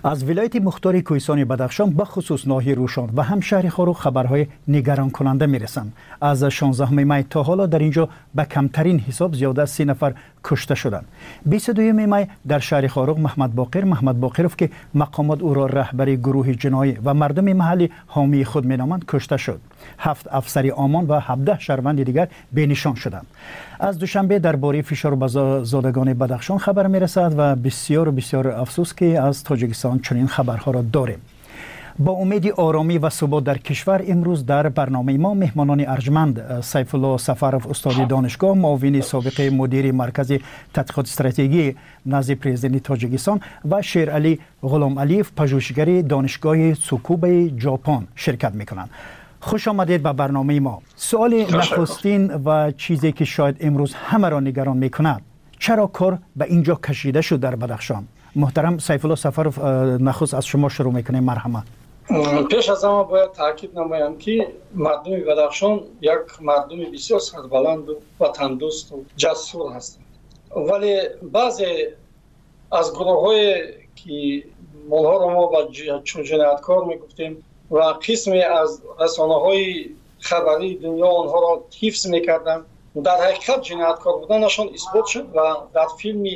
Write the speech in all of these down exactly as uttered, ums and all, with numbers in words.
از ولایت مختار کوهستان بدخشان به خصوص ناحیه روشان و هم شهر خاروق خبرهای نگران کننده میرسند. از شانزدهم می تا حالا در اینجا به کمترین حساب زیاده از سی نفر کشته شدند. بیست و دوم می در شهر خاروق محمد باقر محمد باقرов که مقامات او را رهبر گروه جنایی و مردم محلی حامی خود مینامند کشته شد. هفت افسر امان و هفده شهروند دیگر بینشان شدند. از دوشنبه درباره فشار بر زادگان بدخشان خبر میرسد و بسیار بسیار افسوس که از تاجیکستان چنین خبرها را داریم. با امید آرامی و ثبات در کشور امروز در برنامه ما مهمانان ارجمند سیف الله سفرов استاد دانشگاه، معاون سابق مدیر مرکز تحقیقات استراتژی نزد پرزیدنت تاجیکستان و شیرعلی غلام علیف پژوهشگر دانشگاه تسوکوبه ژاپن شرکت میکنند. خوش آمدید به برنامه ما. سوال نخستین و چیزی که شاید امروز همه را نگران میکند، چرا کار به اینجا کشیده شد در بدخشان؟ محترم سیف الله سفرов نخست از شما شروع میکنیم. مرحمت. پیش از همه باید تاکید نمایم که مردم بدخشان یک مردم بسیار سربلند و وطن دوست و جسور هستند، ولی بعضی از گروه های که مولها را ما با جنایتکار میگفتیم و قسمی از رسانه های خبری دنیا آنها را حفظ میکردند، در حقیقت جنایتکار بودنشان اثبات شد و در فیلم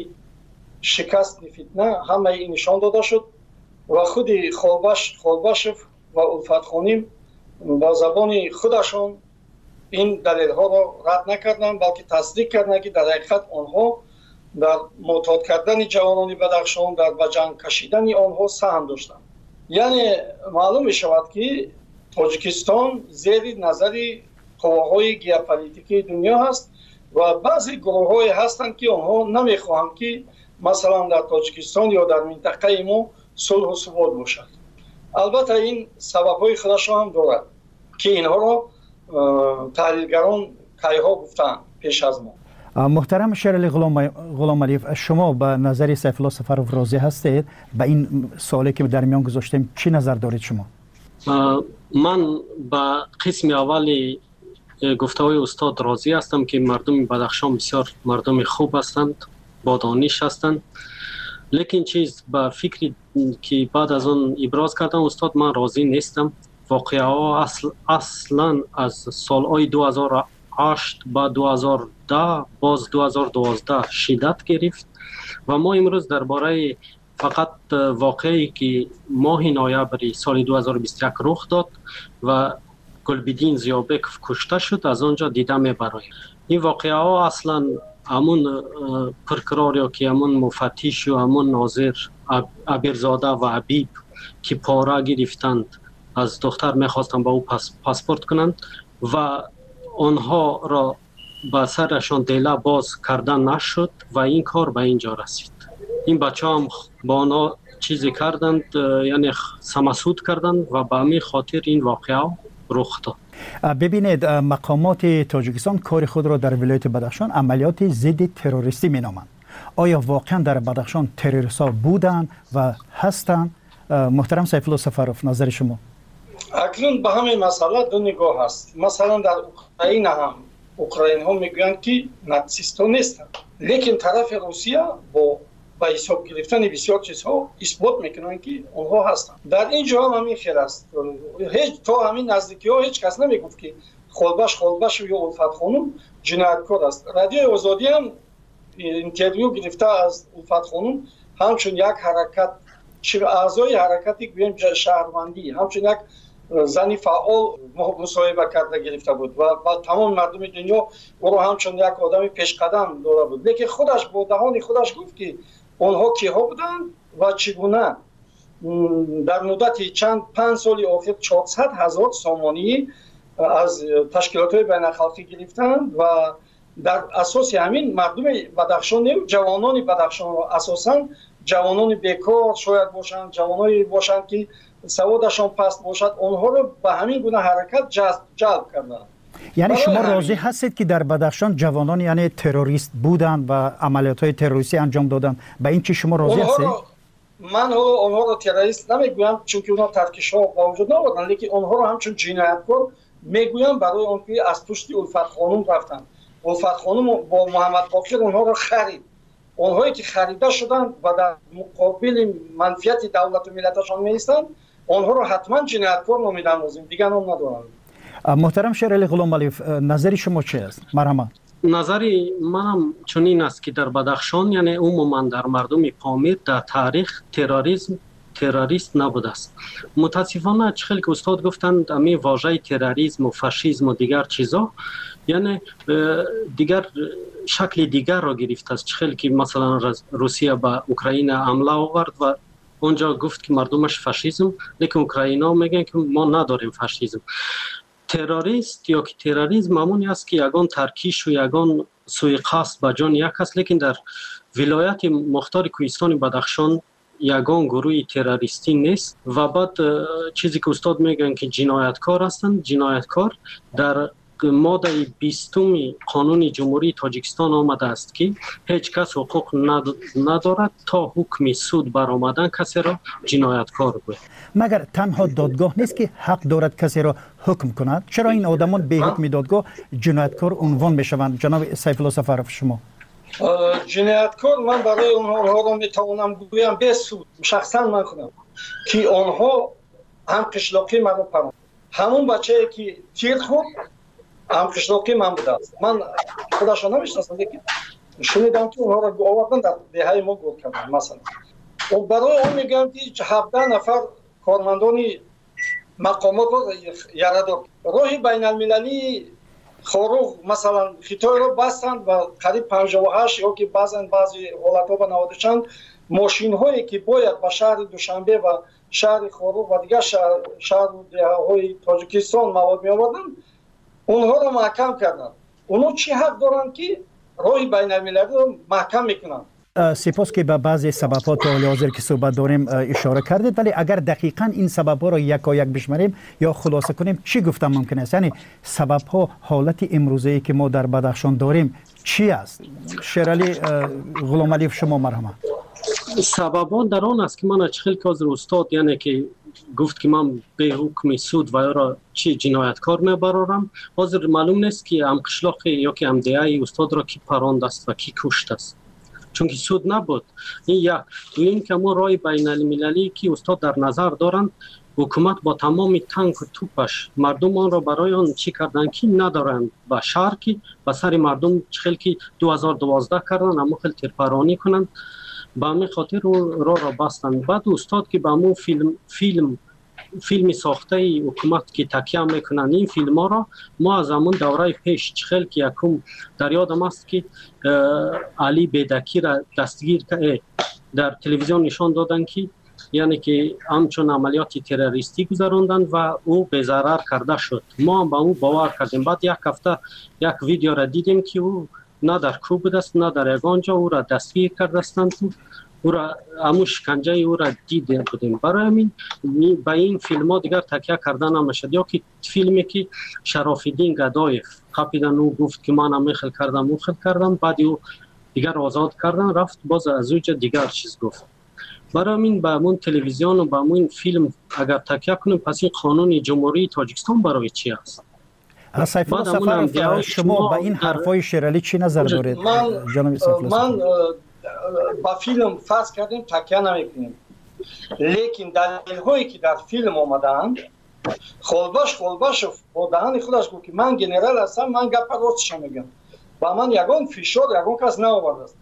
شکست فتنه همه این نشان داده شد و خود خالبش خالبشف و الفت خانیم با زبان خودشان این دلیل ها را رد نکردند، بلکه تصدیق کردند که در حقیقت آنها در معتاد کردن جوانان بدخشان، در به جنگ کشیدن آنها سهم داشتند. یعنی معلوم می شود که تاجیکستان زیر نظر قواهای ژئوپلیتیکی دنیا هست و بعضی گروه های هستند که آنها نمی خواهند که مثلا در تاجیکستان یا در منطقه ما صلح و ثبات باشد. البته این سبب های خودش هم دارد که اینها را تحلیلگران کیها گفتند پیش از ما. محترم شیرعلی غلام علیف، شما به نظر سیف الله سفرов راضی هستید؟ به این سوالی که در میان گذاشتیم چی نظر دارید شما؟ من به قسم اولی گفته‌های استاد راضی هستم که مردم بدخشان بسیار مردم خوب هستند، با دانش هستند. لیکن چیز به فکری که بعد از اون ابراز کردم استاد من راضی نیستم. واقعه ها اصل اصلا از سالهای دو هزار و هشت با دو هزار و ده باز دو هزار و دوازده شدت گرفت و ما امروز درباره فقط واقعی که ماه نوامبر سال دو هزار و بیست و یک رخ داد و گلبدین زیابکov کشته شد از آنجا دیده میبریم. این واقعه ها اصلا همون پرکرار یا که همون مفتیش و همون ناظر ابرزاده و عبیب که پاره گرفتند از دختر میخواستند با او پاس پاسپورت کنند و آنها را به سرشان دیله باز کردن نشد و این کار به اینجا رسید. این بچه هم با آنها چیزی کردند، یعنی سمسود کردند و به همین خاطر این واقعه رخ داد. ببینید مقامات تاجیکستان کار خود را در ولایت بدخشان عملیات ضد تروریستی مینامند. آیا واقعا در بدخشان تروریست ها بودند و هستند؟ محترم سیف الله سفرов نظر شما؟ اکنون به همین مسئله دو نگاه هست. مثلا در اوکراین هم اوکراین ها میگویند که ناتسیست ها نیستند، لیکن طرف روسیه با با حساب گرفتن بسیار چیزها اثبات میکنن که اونها هستن. در اینجا هم همین خیر است. هیچ تا همین نزدیکی ها هیچ کس نمیگفت که خالبش خالبش یا الفت خانم جنایتکار است. رادیو آزادی هم اینترویو گرفته از الفت خانم، همچون یک حرکت چه اعضای حرکتی گویم شهروندی، همچون یک زنی فعال مصاحبه کرده گرفته بود و با تمام مردم دنیا او رو همچون یک آدم پیشقدم داره بود. لیکن خودش با دهان خودش گفت که آنها کیها بودند و چگونه در مدت چند پنج سال اخیر چهارصد هزار سامانی از تشکیلات های بین الخلقی گرفتند و در اساس همین مردم بدخشان و جوانان بدخشان اساسا جوانان بیکار شاید باشند، جوانایی باشند که سوادشان پست باشد، آنها رو به همین گونه حرکت جذب جلب کردند. یعنی شما راضی هستید که در بدخشان جوانان یعنی تروریست بودند و عملیات‌های تروریستی انجام دادند؟ به این چی شما راضی هستید؟ من آنها رو تروریست نمیگویم چون که اونها ترکش‌ها با وجود نبودند، لیکن آنها رو همچون جنایتکار میگویم برای آنکه از پشت الفت خانم رفتند. الفت خانم با محمد باقر اونها رو خرید اونهایی که خریده شدند و در مقابل منفعت دولت و ملتشان میستند اونها رو حتما جنایتکار نامیدن لازم، دیگه نام ندارند. محترم شیر علی غلامعلیف، نظر شما چی است؟ مرحبا. نظری منم چنین است که در بدخشان یعنی عموما در مردم پامیر در تاریخ تروریسم تروریست نبوده است. متاسفانه چخیل که استاد گفتند امی واژه تروریسم و فاشیسم و دیگر چیزا یعنی دیگر شکل دیگر را گرفته است. چخیل که مثلا روسیه به اوکراین حمله آورد و اونجا گفت که مردمش فاشیسم، لیکن اوکراینا میگن که ما نداریم فاشیسم. تروریست یا که تروریسم همونی است که یگان ترکیش و یگان سوءقصد به جان یک است، لیکن در ولایت مختار کوهستان بدخشان یگان گروه تروریستی نیست. و بعد چیزی که استاد میگن که جنایتکار هستند، جنایتکار در ماده بیستم قانون جمهوری تاجیکستان آمده است که هیچ کس حقوق ندارد تا حکم سود برآمدن کسی را جنایتکار گوید. مگر تنها دادگاه نیست که حق دارد کسی را حکم کند؟ چرا این آدمان به حکم دادگاه جنایتکار عنوان میشوند؟ جناب سیف الله سفرов شما. جنایتکار من برای اونها رو میتوانم بگویم به سود شخصا من کنم که آنها هم قشلاقی من رو پرام، همون بچه‌ای که تیر خورد هم قشلاقی من بوده است. من خودشان نمیشناسم لیکن شنیدم که اونها رو آوردن در دهه ما گل کردن. مثلا و برای اون میگم که هفده نفر کارمندان مقامات رو یارادار راهی بین المللی خاروق مثلا خطای رو بستند و قریب پنجاه و هشت یا که بعضن بعضی حالت ها به نود و چند ماشین هایی که باید به شهر دوشنبه و شهر خاروق و دیگر شهر, شهر های تاجیکستان مواد می آوردن، اونها رو محکم کردن. اونها چی حق دارن که راهی بین المللی رو محکم میکنن؟ سپاس که به بعضی سبب‌ها تا حال حاضر که صحبت داریم اشاره کردید، ولی اگر دقیقاً این سبب‌ها را یکایک بشماریم یا خلاصه کنیم چی گفتم ممکن است؟ یعنی سبب‌ها حالت امروزی که ما در بدخشان داریم چی است؟ شیر علی غلامعلیف شما مرحبا. سبب‌ها در آن است که من چخیل که از استاد یعنی که گفت که من به حکم سود و یا را چی جنایتکار میبرارم، حاضر معلوم نیست که ام قشلاق یا که ام دیای استاد را کی پراند است و کی کشت است، چون که سود نبود. این یک. دویم که ما رای بین المللی که استاد در نظر دارند، حکومت با تمام تانک و توپش مردم آن را برای آن چی کردن که ندارند و شهر که به سر مردم چخیل که دو هزار و دوازده کردن اما خیلی ترپرانی کنند به همین خاطر را را بستند. بعد استاد که به همون فیلم فیلم فیلمی ساخته حکومت که تکیه میکنن این فیلم ها را ما از همون دوره پیش چخیل که یکم در یادم است که علی بیدکی را دستگیر که در تلویزیون نشان دادن که یعنی که همچون عملیات تروریستی گذراندند و او به ضرر کرده شد. ما هم به او باور کردیم. بعد یک هفته یک ویدیو را دیدیم که او نه در کوب بود است نه در یگانجا او را دستگیر کرده استند، او را همون شکنجه او را دیده بودیم. برای همین به این فیلم ها دیگر تکیه کردن نمیشد. یا که فیلمی که شراف‌الدین گدایف خپیدن او گفت که من هم میخل کردم میخل کردم، بعد او دیگر آزاد کردن رفت باز از اوجه دیگر چیز گفت. برای همین به همون تلویزیون و به همون فیلم اگر تکیه کنیم پس این قانون جمهوری تاجیکستان برای چی است؟ سیف الله سفرов شما به این حرفای شیر علی چی نظر دارید؟ من من با فیلم فرض کردیم تکیه نمیکنیم، لیکن دلیل هایی که در فیلم آمدن خلباش خلباش با دهن خودش گفت که من گنرال هستم، من گپ راستش میگم و من یگان فشار یگان کس نآورده است.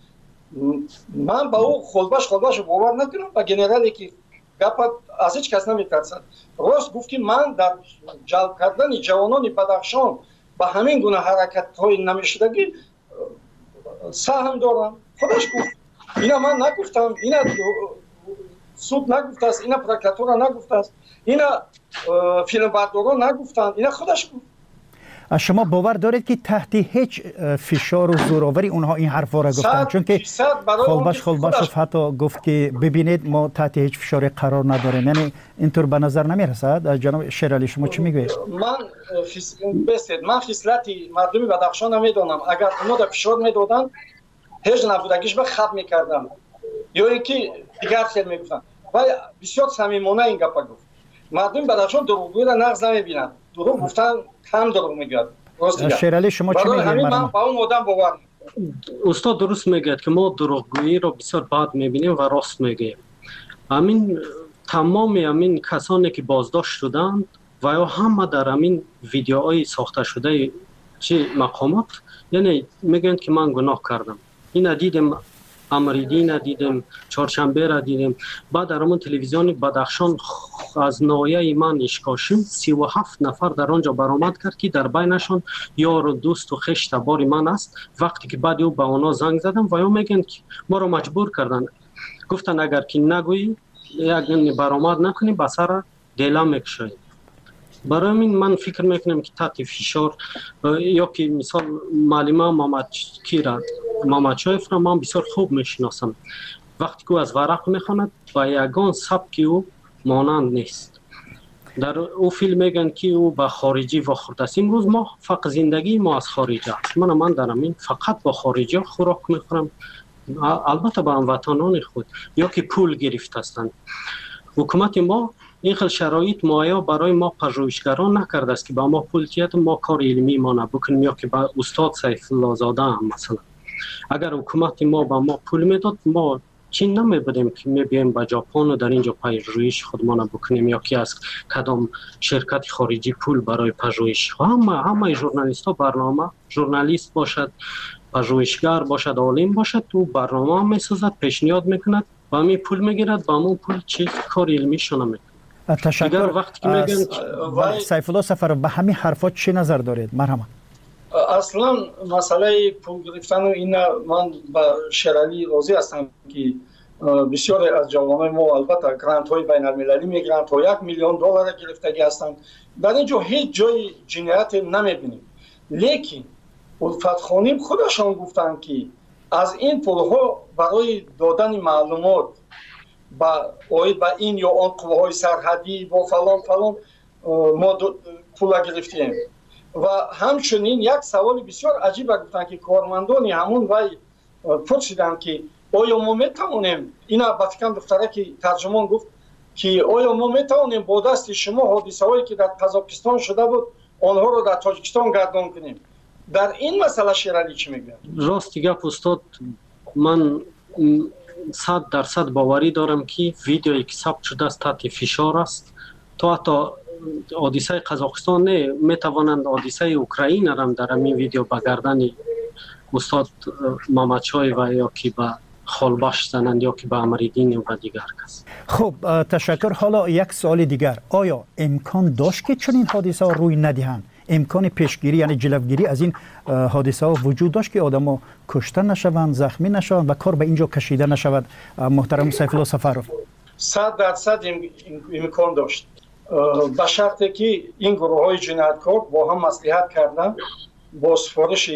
من با او خلباش خلباش باور نکنم و گنرالی که گپ از هیچ کس نمیترسد. راست گفت که من در جلب کردن جوانان بدخشان با همین گونه حرکت های نمیشدگی سهم دارم. خودش گفت. اینا من نگفتم، اینا سود نگفته است، اینا پروکراتور نگفته است، اینا فیلم برداران نگفتند، اینا خودش گفت. شما باور دارید که تحت هیچ فشار و زوراوری اونها این حرفا را گفتند؟ چون که خلباش خلباشوف حتی گفت که ببینید ما تحت هیچ فشاری قرار نداریم. یعنی اینطور به نظر نمیرسد؟ جناب شیر علی شما چی میگوید؟ من خس... بسید من خصلت مردم بدخشان نمیدونم. اگر اونا در فشار میدادن هیچ نبودگیش به خط میکردم یا اینکه دیگر خیلی میگفتن، ولی بسیار صمیمانه این گپا گفت. مردم بدخشان دروغگویی را نقض نمیبینند، دروغ گفتن هم دروغ میگوید. شیر علی شما چی میگید؟ من با اون آدم باور استاد درست میگه که ما دروغگویی رو بسیار بد میبینیم و راست میگه. همین تمام همین کسانی که بازداشت شدند و یا همه در همین ویدیوهای ساخته شده چه مقامات، یعنی میگن که من گناه کردم. این دیدیم، امریدی ندیدیم، چهارشنبه را دیدیم. بعد در همون تلویزیون بدخشان از نایه من اشکاشیم سی و هفت نفر در آنجا برآمد کرد که در بینشان یار و دوست و خشت باری من است. وقتی که بعد او به اونا زنگ زدم و او میگن که ما رو مجبور کردن، گفتن اگر که نگویی یک برآمد نکنی به سر دیلا میکشی. برای این من فکر میکنم که تحت فشار یا که مثال معلمه محمد کیرا محمد شایف را من بسیار خوب میشناسم. وقتی که از ورق میخواند با یگان سبک او مانند نیست. در او فیلم میگن که او با خارجی واخورده است. امروز ما فقط زندگی ما از خارجی است. من من در همین فقط با خارجی خوراک میخورم، البته با هموطنان خود یا که پول گرفته هستند. حکومت ما این خیلی شرایط مایه برای ما پژوهشگران نکرده است که با ما پول تیت ما کار علمی ما نبکنیم، یا که با استاد سیف الله زاده هم مثلا اگر حکومت ما با ما پول میداد ما چین نمیبودیم که میبیم با ژاپن و در اینجا پژوهش خودمان بکنیم، یا که از کدام شرکت خارجی پول برای پژوهش. همه همه ژورنالیست ها برنامه ژورنالیست باشد، پژوهشگر باشد، عالم باشد، تو برنامه میسازد، پیشنهاد میکند، با می پول میگیرد، با همون پول چیز کار علمیشون میکنه. تشکر. وقتی که میگن سیف الله سفر به همین حرفات چه نظر دارید؟ مرحبا. اصلا مسئله پول گرفتن و این من با شرالی راضی هستم که بسیار از جوانای ما البته گرانت های بین المللی می گرانت ها یک میلیون دلار گرفتگی هستند. در اینجا هیچ جای جنایت نمیبینیم، لیکن الفتخانیم خودشان گفتن که از این پول ها برای دادن معلومات با اوید با این یا آن قوه‌های سرحدی با فلان فلان ما پول گرفتیم. و همچنین یک سوال بسیار عجیب گفتن که کارمندان همون وای پرسیدن که آیا ما میتوانیم، اینا با فکرم دختره که ترجمان گفت که آیا ما میتوانیم با دست شما حادثه هایی که در قزاقستان شده بود آنها رو در تاجیکستان گردان کنیم؟ در این مسئله شیرالی چی میگن؟ راست گپ استاد، من صد درصد باوری دارم که ویدیویی که ثبت شده است تحت فشار است. تا حتی حادثه قزاقستان نه، میتوانند حادثه اوکراین هم در این ویدیو به گردن استاد محمد شای و یا که به خالباش زنند یا که به امریدین و دیگر کس. خب تشکر. حالا یک سوال دیگر، آیا امکان داشت که چنین حادثه ها روی ندهند؟ امکان پیشگیری یعنی جلوگیری از این حادثه ها وجود داشت که آدم‌ها کشته نشوند، زخمی نشوند و کار به اینجا کشیده نشود؟ محترم سیف الله سفرов. صد درصد امکان داشت، به شرطی که این گروه های جنایتکار با هم مصلحت کردن، با سفارش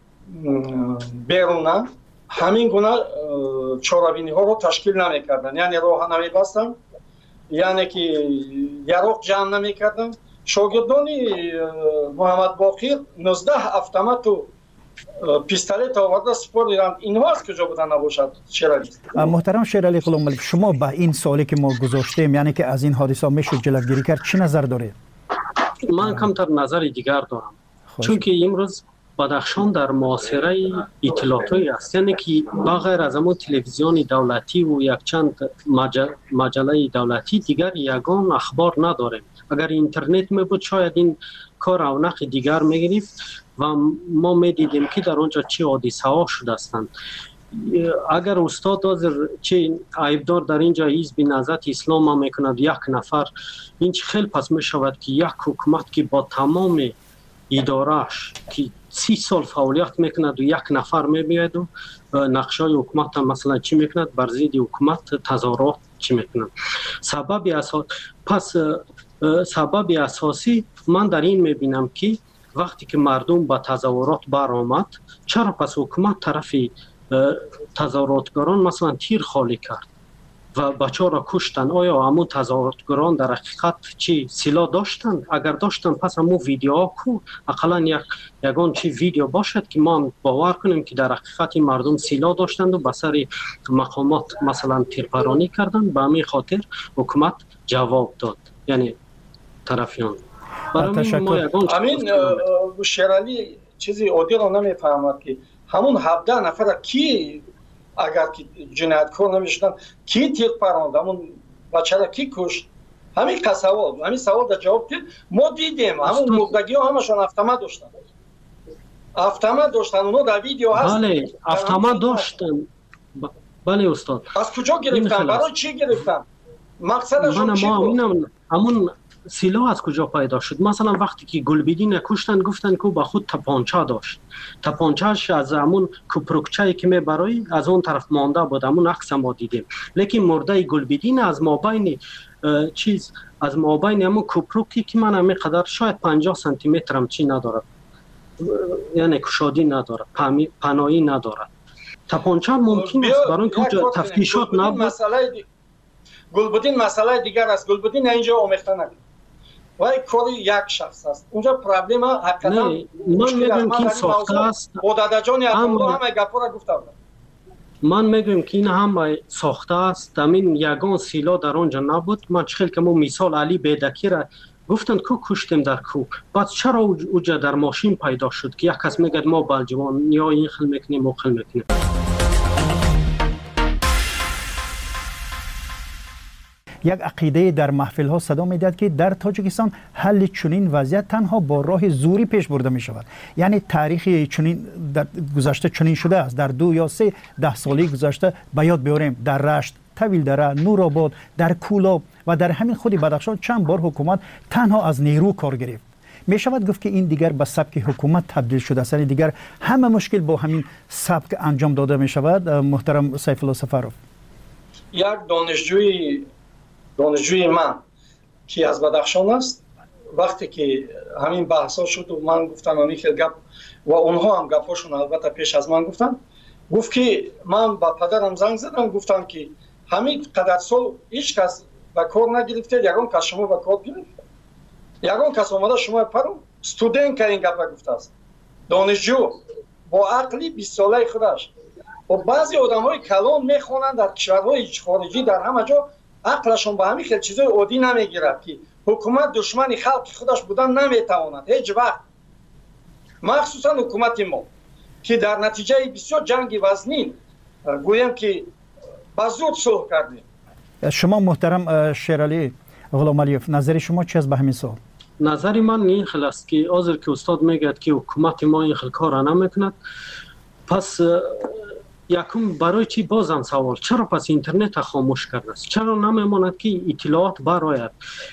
بیرونه همین گونه چاره‌بینی ها رو تشکیل نمیکردن، یعنی راه نمیبستن، یعنی که یراق جمع نمیکردن. شاگردانی محمد باقر نوزده اتومات و پیستولت آورده سپردند. اینها از کجا بودن نباشد شیرالی؟ محترم شیرالی غلام ملک، شما به این سوالی که ما گذاشتیم یعنی که از این حادثه میشه جلوگیری کرد چه نظر دارید؟ من کمتر نظر دیگر دارم، چون که امروز بدخشان در معاصره اطلاعاتی است، یعنی که بغیر از همون تلویزیون دولتی و یک چند مجله دولتی دیگر یگان اخبار نداریم. اگر اینترنت می بود شاید این کار رونق دیگر میگرفت و ما میدیدیم که در آنجا چه حادثه ها شده هستند. اگر استاد حاضر چه عیبدار در اینجا حزب نهضت اسلام هم میکند یک نفر، این خیلی پس می شود که یک حکومت که با تمام ادارهش که سی سال فعالیت میکند و یک نفر میبید و نقشای حکومت هم مثلا چی میکند، بر ضد حکومت تظاهرات چی میکند. سبب اساس پس سبب اساسی من در این میبینم که وقتی که مردم با تظاهرات برآمد، چرا پس حکومت طرف تظاهراتگران مثلا تیر خالی کرد و بچه را کشتن؟ آیا همون تظاهراتگران در حقیقت چی سلاح داشتند؟ اگر داشتن پس همون ویدیوها کو اقلا یک یگان چی ویدیو باشد که ما باور کنیم که در حقیقت مردم سلاح داشتند و به سر مقامات مثلا تیرپرانی کردند. به همین خاطر حکومت جواب داد، یعنی طرفیان. تشکر. امین شیرالی چیزی عادی رو نمیفهمد که همون هفده نفر کی اگر که جنایتکار نمیشدن کی تیغ پراند، همون بچه را کی کشت؟ همین سوال همین سوال در جواب که ما دیدیم همون مردگی ها همشون автомат داشتن автомат داشتن اونو در ویدیو هست. بله автомат داشتن. بله استاد. از کجا گرفتن؟ برای چی گرفتن؟ مقصدشون چی بود؟ همون سلاح از کجا پیدا شد؟ مثلا وقتی که گلبدین کشتن گفتن که با خود تپانچه داشت، تپانچه‌اش از همون کوپروکچه‌ای که میبرای از اون طرف مانده بود، همون عکس ما دیدیم. لیکن مرده گلبدین از مابین چیز از مابین همون کوپروکی که من همین قدر شاید پنجاه سانتی متر هم چی نداره، یعنی کشادی نداره، پناهی نداره. تپانچه ممکن است برای اینکه تفتیشات نبود. گلبدین مسئله دیگر است. گلبدین اینجا آمیخته نکرد. وای کاری یک شخص است. اونجا پرابلم حقیقتا من میگم که این ساخته است. دادا جان یادم همه گپا را گفته بود. من میگم که این هم ساخته است. همین یگان سیلا در آنجا نبود. من چخیل که ما مثال علی بیدکی را گفتند کو کشتیم در کو. بعد چرا اوجا در ماشین پیدا شد که یک کس میگه ما بلجوان یا این خل میکنیم و خل میکنیم. یک عقیده در محفل ها صدا میداد که در تاجیکستان حل چنین وضعیت تنها با راه زوری پیش برده می شود. یعنی تاریخی چنین در گذشته چنین شده است. در دو یا سه ده سالی گذشته به یاد بیاریم در رشت، طویل دره، نورآباد، در کولاب و در همین خود بدخشان چند بار حکومت تنها از نیرو کار گرفت. می شود گفت که این دیگر به سبک حکومت تبدیل شده است. یعنی دیگر همه مشکل با همین سبک انجام داده می شود. محترم سیف الله سفروف، یک دانشجوی دانشجوی من که از بدخشان است، وقتی که همین بحثا شد و من گفتم همین که گپ و اونها هم گپاشون البته پیش از من گفتن، گفت که من با پدرم زنگ زدم گفتم که همین قدر سال هیچ کس به کار نگرفته، یگان کس شما به کار گرفت، یگان کس اومده شما پرو استودنت که این گپ گفته است، دانشجو با عقلی بیست ساله خودش. و بعضی آدم‌های کلان میخوانند در کشورهای خارجی در همه جا عقلشون به همین خیلی چیزای عادی نمیگیرد که حکومت دشمن خلق خودش بودن نمیتواند هیچ وقت، مخصوصا حکومت ما که در نتیجه بسیار جنگ وزنین گویم که با زور صلح کردیم. شما محترم شیرعلی غلام علیوف، نظر شما چی است به همین سوال؟ نظر من این خیلی است که آذر که استاد میگه که حکومت ما این خیلی کار نمیکند، پس یکم برای چی بازم سوال چرا پس اینترنت خاموش کرده است؟ چرا نمیماند که اطلاعات برآید؟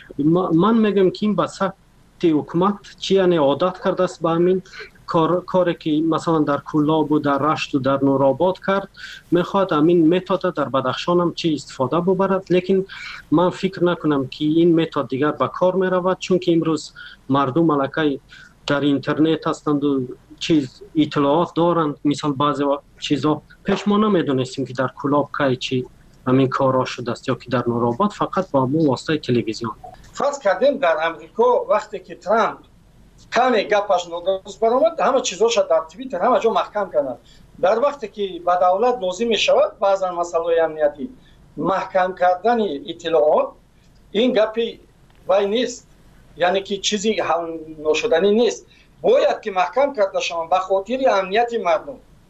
من میگم که این بسات حکومت چی یعنی عادت کرده است به همین کار کاری که مثلا در کولاب و در رشت و در نورآباد کرد، میخواد همین متد در بدخشان هم چی استفاده ببرد. لیکن من فکر نکنم که این متد دیگر به کار میرود، چون که امروز مردم ملکه در اینترنت هستند و چیز اطلاعات دارند. مثال بعضی چیزا پیش ما نمیدونستیم که در کولاب که چی همین کارا شده است یا که در نورآباد فقط با مو واسطه تلویزیون. فرض کردیم در امریکا وقتی که ترامپ کمی گپش نادرست برآمد، همه چیزاش در توییتر همه جا محکم کردن. در وقتی که به دولت لازم می شود بعضا مسائل امنیتی محکم کردن اطلاعات، این گپی وای نیست، یعنی که چیزی حل نشدنی نیست، باید که محکم کرده شوند به خاطر امنیت مردم.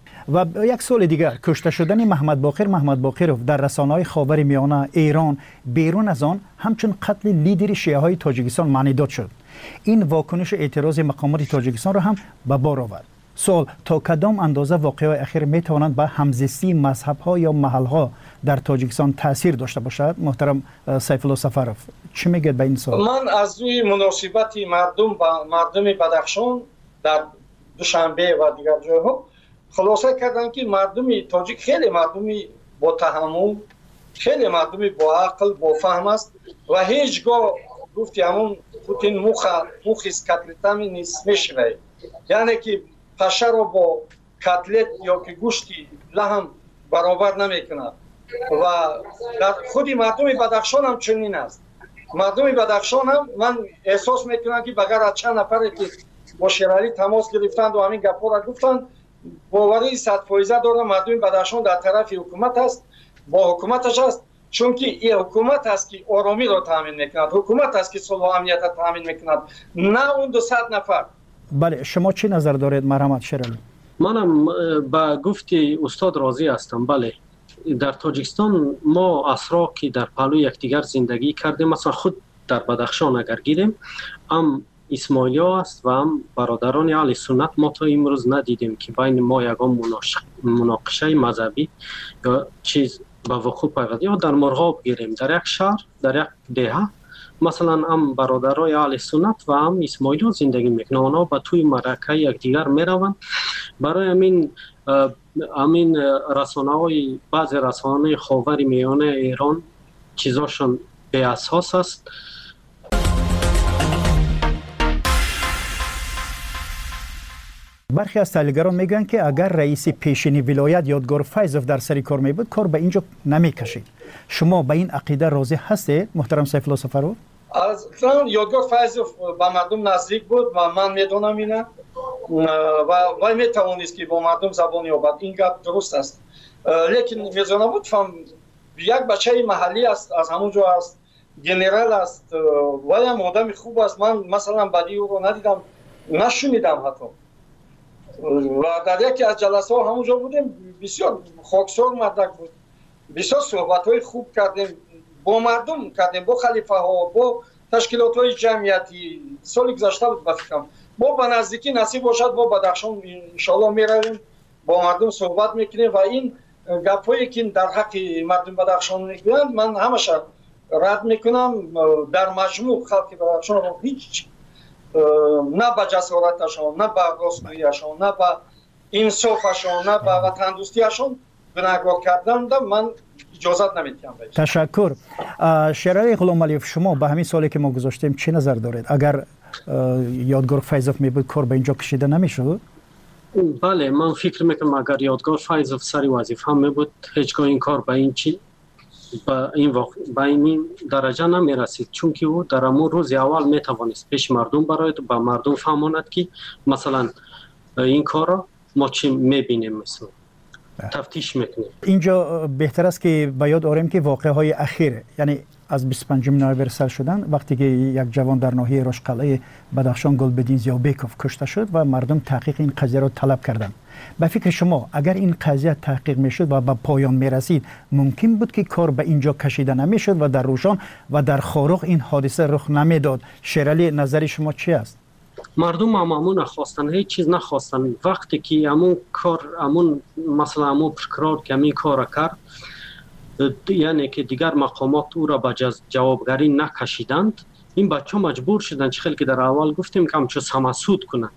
و یک سوال دیگر، کشته شدن محمد باقر محمد باقرов در رسانه‌های خاورمیانه، ایران، بیرون از آن همچون قتل لیدر شیعه های تاجیکستان معنی داد شد. این واکنش اعتراض مقامات تاجیکستان را هم به بار آورد. سوال تا کدام اندازه واقعه اخیر می توانند به همزیستی مذهب ها یا محل ها در تاجیکستان تاثیر داشته باشد؟ محترم سیف الله سفروف، چی میگید به این سوال؟ من از روی مناسبت مردم با مردم بدخشان در دوشنبه و دیگر جاها خلاصه کردم که مردم تاجیک خیلی مردم با تحمل، خیلی مردم با عقل، با فهم است و هیچگاه گفتی همون پوتین موخ موخیز کتلتمی نیست میشوه، یعنی که پشه رو با کتلت یا که گوشتی لحم برابر نمیکند. و در خودی مردم بدخشان هم چنین است. مردم بدخشان هم من احساس میکنم که بگر از چند نفری که با شیرعلی تماس گرفتند و همین گپا را گفتند، باوری صد فایزه دارم مردم بدخشان در طرف حکومت است، با حکومتش است، چون که این حکومت است که آرامی را تامین میکند، حکومت است که صلح و امنیت را تامین میکند، نه اون دو صد نفر. بله، شما چی نظر دارید مرحمت شیرعلی؟ منم با گفتی استاد راضی هستم. بله، در تاجیکستان ما اسرا که در پهلوی یکدیگر زندگی کردیم، مثلا خود در بدخشان اگر گیریم، هم اسماعیلیا است و هم برادران اهل سنت، ما تا امروز ندیدیم که بین ما یگان مناقشه مذهبی یا چیز به وقوع پیوست. یا در مرغاب گیریم، در یک شهر، در یک دهه، مثلا هم برادرای اهل سنت و هم اسماعیلیا زندگی میکنن، اونا به توی مرکه یکدیگر میروند. برای همین همین رسانه‌های بعضی رسانه‌های خاور میانه ایران چیزاشون بی اساس است. برخی از تحلیلگران میگن که اگر رئیس پیشینی ولایت یادگار فیضوف در سری کار میبود، کار به اینجا نمیکشید. شما به این عقیده راضی هستید محترم سیف الله سفرو؟ از یادگار فیضوف با مردم نزدیک بود و من میدونم اینه و وای میتوانست که با مردم زبان یابد. این گپ درست است، لیکن میزانه بود فهم یک بچه محلی است، از همونجا است، گنرال است، وای هم آدم خوب است. من مثلا بدی او رو ندیدم، نشنیدم حتی. و در یکی از جلسه ها همونجا بودیم، بسیار خاکسار مردک بود، بسیار صحبت های خوب کردیم با مردم، کردیم با خلیفه ها، با تشکیلات های جمعیتی. سال گذشته بود بفکرم ما به نزدیکی نصیب باشد با بدخشان انشالله میرویم، با مردم صحبت میکنیم و این گپ هایی که در حق مردم بدخشان میگویند من همش رد میکنم. در مجموع خلق بدخشان رو هیچ نه به جسارتشان، نه به راستگوییشان، نه به انصافشان، نه به وطن دوستیشان گناهکار کردن من اجازت نمیدم. تشکر. شیرعلی غلام علیوف، شما به همین سوالی که ما گذاشتیم چه نظر دارید؟ اگر یادگار فیضوف می بود کار به اینجا کشیده نمیشد؟ بله، من فکر میکنم اگر یادگار فیضوف سری وظیفه می بود، هیچگاه این کار به این چی با این وقت با این درجه نمی رسید، چون که او در امون روز اول می توانست پیش مردم برایت با مردم فهماند که مثلا این کار را ما چی می بینیم، مثلا تفتیش میکنیم. اینجا بهتر است که به یاد آوریم که واقعه های اخیر، یعنی از بیست و پنجم نوامبر سال شدن، وقتی که یک جوان در ناحیه رشقلعه بدخشان گلبدین زیابکوف کشته شد و مردم تحقیق این قضیه را طلب کردند. به فکر شما اگر این قضیه تحقیق میشد و به پایان میرسید، ممکن بود که کار به اینجا کشیده نمیشد و در روشان و در خاروق این حادثه رخ نمیداد؟ شیرعلی، نظر شما چی است؟ مردم هم همون نخواستن، هیچ چیز نخواستن. وقتی که همون کار، همون مثلا همون پرکرار که همین کار کرد، یعنی که دیگر مقامات او را به جوابگری نکشیدند، این بچه مجبور شدند چه خیلی که در اول گفتیم که همچون سمسود کنند.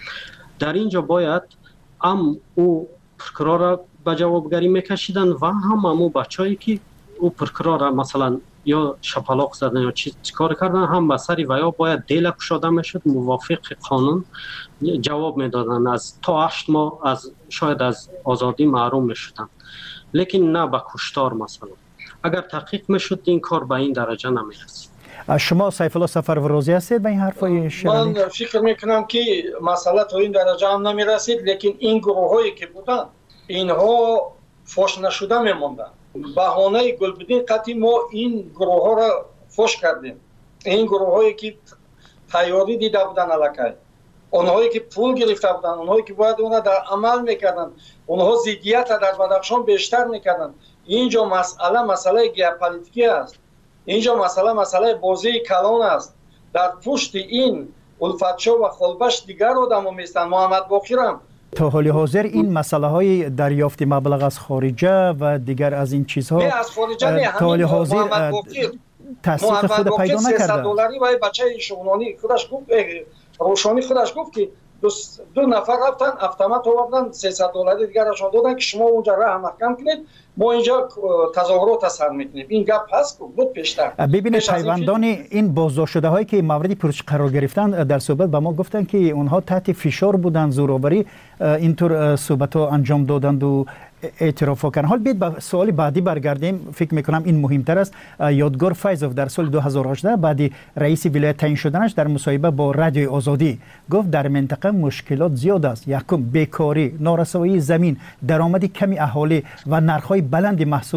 در اینجا باید هم او پرکرار را به جوابگری میکشیدند و هم همون بچه هایی که او پرکرار را مثلا یا شپلاق زدن یا چی کار کردن، هم به سری و یا باید دیل کشاده میشد، موافق قانون جواب میدادن، از تا هشت ماه از شاید از آزادی محروم میشدن، لیکن نه به کشتار. مثلا اگر تحقیق میشد این کار به این درجه نمیرسید. شما سیف الله سفرو راضی هستید به این حرفای شیرعلی؟ من فکر میکنم که مسئله تا این درجه هم نمیرسید، لیکن این گروه هایی که بودن اینها فوش نشده میموندن. بهانه گلبدین قطعی ما این گروه ها را فوش کردیم. این گروه هایی که تیاری دیده بودن الکی، اونهایی که پول گرفته بودن، اونهایی که باید اونها در عمل میکردن، اونها ضدیت در بدخشان بیشتر میکردن. اینجا مسئله مسئله ژئوپلیتیکی است. اینجا مسئله مسئله بازی کلان است. در پشت این الفتشا و خلبش دیگر آدم میستن. محمد باقر هم تا حال حاضر این مسئله های دریافت مبلغ از خارجه و دیگر از این چیزها نه از خارجه نه، تا حال حاضر تصدیق خود پیدا نکرده. سیصد دلاری برای بچه شونانی خودش گفت، روشانی خودش گفت که دو, دو نفر رفتن اتومات آوردن سیصد دلاری دیگرشون دادن که شما اونجا راه محکم کنید، ما اینجا تظاهرات سر میکنیم. این گپ هست بود پیشتر. ببینید پیوندان این بازداشت شده هایی که مورد پرسش قرار گرفتن در صحبت به ما گفتن که اونها تحت فشار بودن، زورآوری اینطور صحبت ها انجام دادند و اعتراف کردن. حال بیاید به سوال بعدی برگردیم، فکر میکنم این مهمتر است. یادگار فیضوف در سال دو هزار و هجده بعد رئیس ولایت تعیین شدنش در مصاحبه با رادیو آزادی گفت در منطقه مشکلات زیاد است. یکم بیکاری، نارسایی زمین، درآمد کمی اهالی و نرخ‌های بلند محصولات.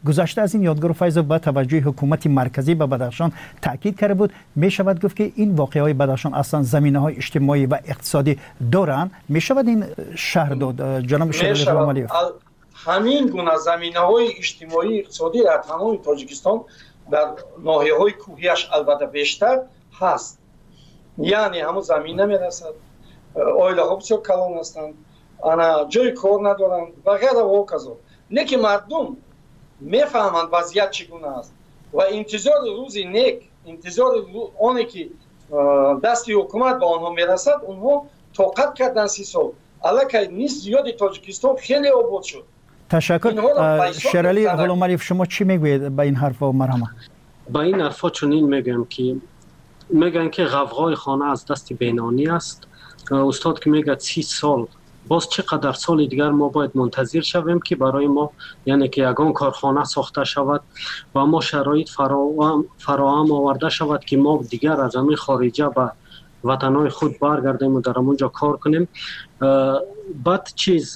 گذشته از این یادگار فیض با توجه حکومت مرکزی به بدخشان تاکید کرده بود. می شود گفت که این واقعه بدخشان اصلا زمینه‌های اجتماعی و اقتصادی دارند. می شود این شهر داد جناب شیرالی غلامعلیوف؟ همین گونه زمینه‌های اجتماعی اقتصادی در تمام تاجیکستان در ناحیه‌های کوهیش البته بیشتر هست. یعنی همون زمین نمیرسد، اویل‌ها بسیار کلان هستند، انا جای کار ندارند و غیره و کذا. لیکن مردم میفهمند وضعیت چگونه است و انتظار روزی نیک، انتظار آنی که دستی حکومت به آنها میرسد، اونها طاقت کردن سی سال. الکی نیست زیادی تاجیکستان خیلی آباد شد. تشکر. شیرالی غلامعلیوف، شما چی میگوید به این حرف و مرحمه؟ با این حرفا چنین میگم که میگن که غوغای خانه از دست بینانی است. استاد که میگه سی سال، باز چقدر سال دیگر ما باید منتظر شویم که برای ما یعنی که یگان کارخانه ساخته شود و ما شرایط فراهم فراهم آورده شود که ما دیگر از همین خارجه به وطنهای خود برگردیم و در اونجا کار کنیم. بعد چیز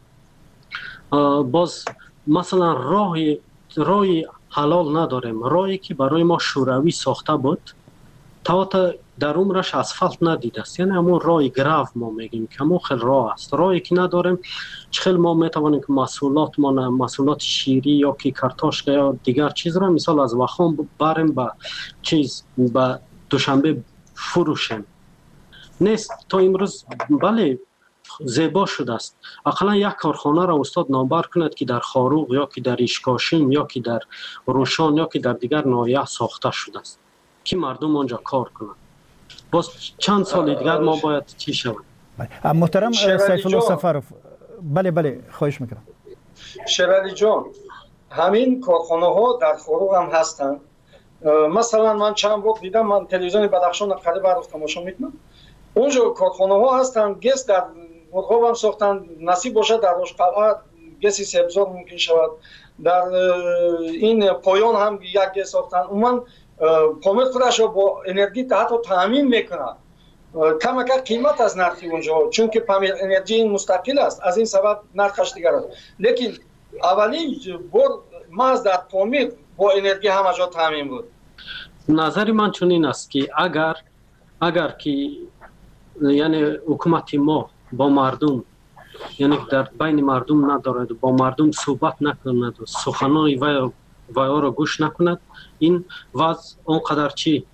باز مثلا راه راه حلال نداریم، راهی که برای ما شوروی ساخته بود تا تا در عمرش اسفالت ندیده است، یعنی همون راه گراو ما میگیم که همون خیلی راه است. راهی که نداریم چخیل ما میتوانیم که محصولات ما محصولات شیری یا که کارتاشک یا دیگر چیز را مثال از وخام بریم به چیز به دوشنبه فروشیم. نیست تا امروز بله زیبا شده است. اقلا یک کارخانه را استاد نامبر کند که در خاروق یا که در اشکاشیم یا که در روشان یا که در دیگر ناحیه ساخته شده است که مردم آنجا کار کنند. باز چند سال دیگر ما باید چی شود؟ محترم سیف الله سفرов، بله بله خواهش میکنم. شیرالی جان، همین کارخانه ها در خاروق هم هستند. مثلا من چند وقت دیدم، من تلویزیون بدخشان قریب برای تماشا میکنم، اونجا کارخانه ها هستند. گس در مرغاب هم ساختند، نصیب باشد در روشقلعه گسی سبزار ممکن شود، در این پایان هم یک گس ساختند. عموما پامیر خودش رو با انرژی حتی تامین میکنه. کم کم قیمت از نرخی اونجا، چون که پامیر انرژی مستقل است، از این سبب نرخش دیگر است. لیکن اولین بار ما در پامیر با انرژی همه جا تامین بود. نظر من چنین است که اگر اگر که یعنی حکومت ما با مردم یعنی در بین مردم ندارد، با مردم صحبت نکند و سخنان وی وی را گوش نکند، این وضع اونقدر چی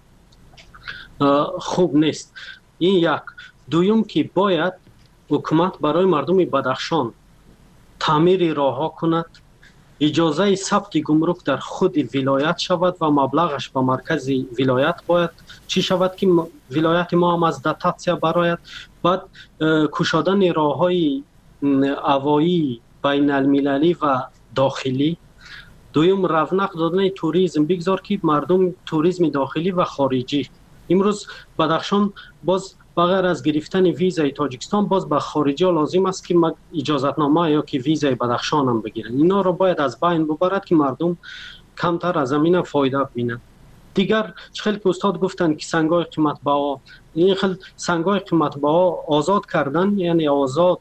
خوب نیست. این یک. دویم که باید حکومت برای مردم بدخشان تعمیر راه ها کند، اجازه ثبت گمرک در خود ولایت شود و مبلغش به مرکز ولایت باید چی شود که ولایت ما هم از داتاسیا برآید. بعد کشادن راه های هوایی بین المللی و داخلی. دویم رونق دادن توریسم، بگذار که مردم توریسم داخلی و خارجی. امروز بدخشان باز بغیر از گرفتن ویزای تاجیکستان باز به خارجی ها لازم است که اجازتنامه یا که ویزای بدخشان هم بگیرن. اینا رو باید از بین ببرد که مردم کمتر از زمین فایده ببینند. دیگر خیلی که استاد گفتن که سنگای قیمت بها، این خیلی سنگای قیمت بها آزاد کردن، یعنی آزاد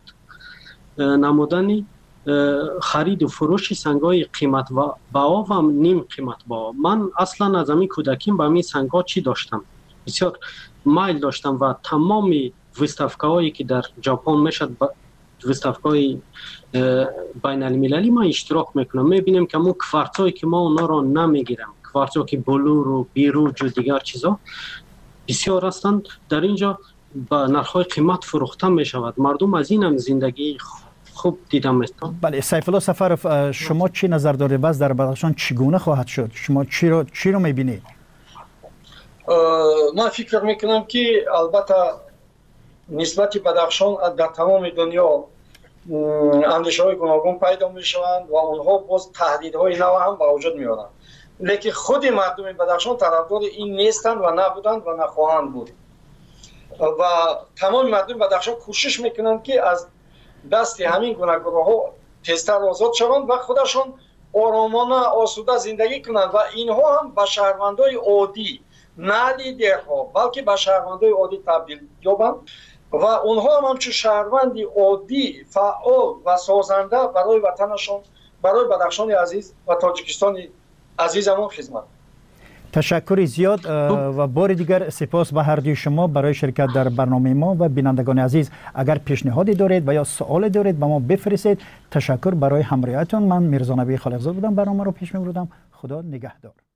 نمودن خرید و فروش سنگای قیمت بها و نیم قیمت بها. من اصلا از همین کودکیم به همین سنگا چی داشتم، بسیار مایل داشتم و تمام ویستافکاهایی که در ژاپن میشد، ویستافکای بین المللی ما اشتراک میکنم. میبینیم که اون کفارتایی که ما اونا رو نمیگیرم، کفارتایی که بلور و بیروج و دیگر چیزا بسیار هستند، در اینجا با نرخ‌های قیمت فروخته میشود. مردم از این هم زندگی خوب دیدم میستان. بله سیف الله سفرов، شما چی نظر دارید؟ باز در بدخشان چگونه خواهد شد؟ شما چی رو چی رو میبینید؟ من فکر میکنم که البته نسبت بدخشان در تمام دنیا اندیشه های گوناگون پیدا میشوند و اونها باز تهدیدهای نو هم به وجود میارند. لیکن خود مردم بدخشان طرفدار این نیستند و نبودند و نخواهند بود. و تمام مردم بدخشان کوشش میکنند که از دست همین گوناگون ها تیزتر آزاد شوند و خودشان آرامانه آسوده زندگی کنند و اینها هم به شهروندای عادی، نه لیدرها، بلکه به شهروندای عادی تبدیل یابند و اونها هم همچون شهروندی عادی فعال و سازنده برای وطنشان برای بدخشان عزیز و تاجیکستان عزیزمون خدمت. تشکر زیاد و بار دیگر سپاس به هر دوی شما برای شرکت در برنامه ما و بینندگان عزیز. اگر پیشنهادی دارید و یا سوالی دارید به ما بفرستید. تشکر برای همراهیتون. من میرزا نبی خالقزاد بودم، برنامه رو پیش میبردم. خدا نگهدار.